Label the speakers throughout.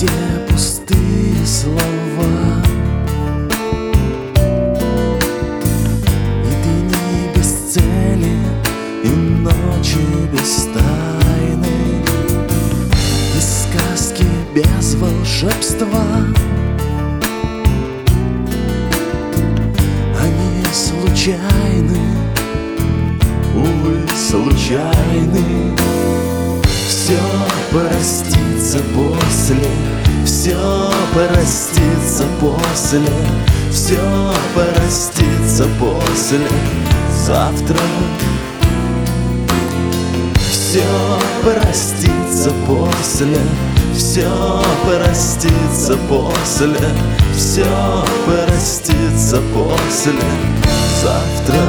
Speaker 1: все пустые слова, и дни без цели, и ночи без тайны, и сказки без волшебства. Они случайны, увы, случайны. Все простится после, все простится после, все простится после завтра. Все простится после, все простится после, все простится после завтра.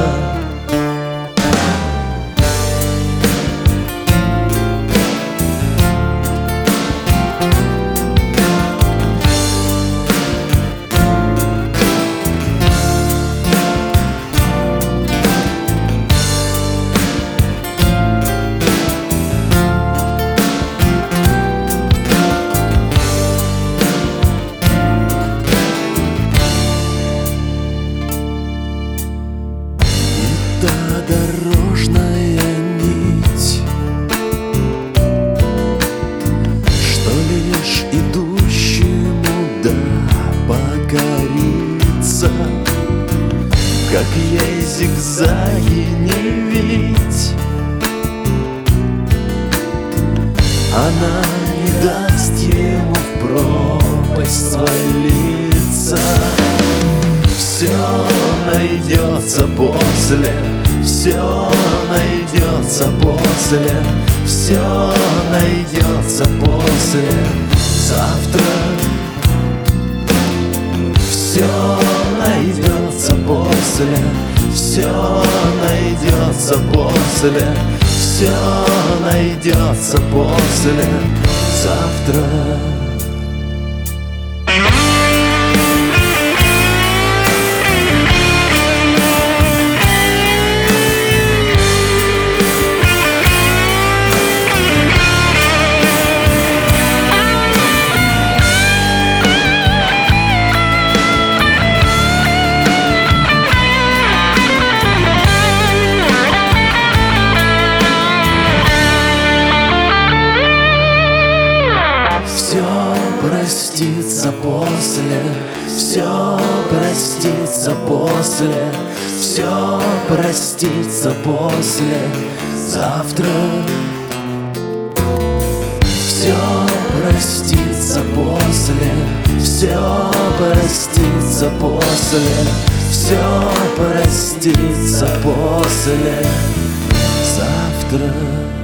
Speaker 1: Дорожная нить, что лишь идущему да покориться, как ей зигзаги не видеть. Она не даст ему в пропасть свалиться. Все найдется после, все найдется после, все найдется после завтра. Все найдется после, все найдется после, все найдется после завтра. Простится после, все простится после, все простится после завтра. Все простится после, все простится после, все простится после завтра.